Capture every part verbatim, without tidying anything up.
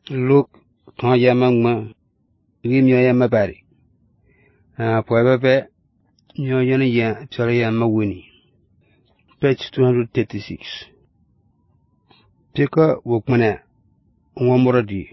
Look, ton yamang ma, rim yo yama bari. Ah, poebabe, yo yana ya, psala yama wini. Page two thirty-six. Pika wukmana, ngomoradi.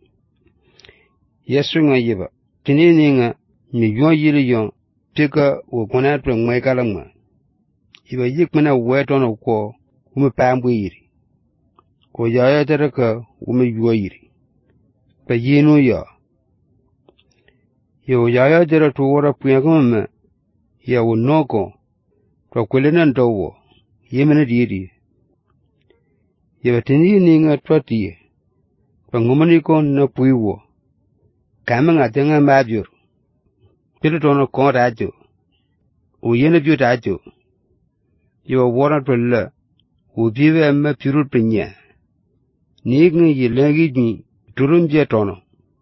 Yesu nga yiba, tinini nga, mi yon yiri yon, pika wukmana pra ngmai kalangma. Iba yikmana wetono ko, ume pambu yiri. Ko yaya teraka, ume yuwa yiri. Pa yinu ya. Yo yaya tera tuwara puyakama ya unoko, kwa kwelena ndowo, yemena diri. Yo tinini nga twatiye, pa ngumaniko na puiwo, kama nga tenga mabiur, pila tono kon rajo, u yena biyo rajo, yo wara twala, u biwe amma pirut pinya, niga yi lagi ni turun biya tono.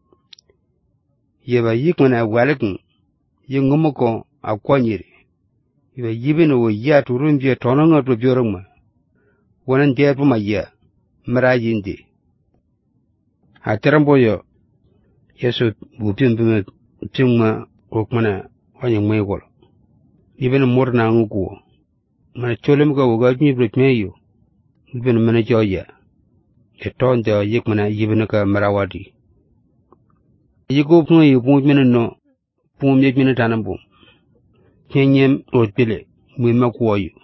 Yeba yikmana walakin, yi ngumako a kwanyiri. Yeba yibina wo ya turun biya tono nga tu biyorongma. Wanan debu ma ya, mara yindi. A terambo yo, Yesu bupin bima pingma okmana wanya mwegolo. Yibina murna ngukuwo. Mana cholemka woga nyibro kmeyo. Yibina mana joya. Yeton da yikmana yibina ka marawadi. Yiko punga yipunga mina no, punga myek mina tanambo. Kenyem otpile, mwima kuwayo.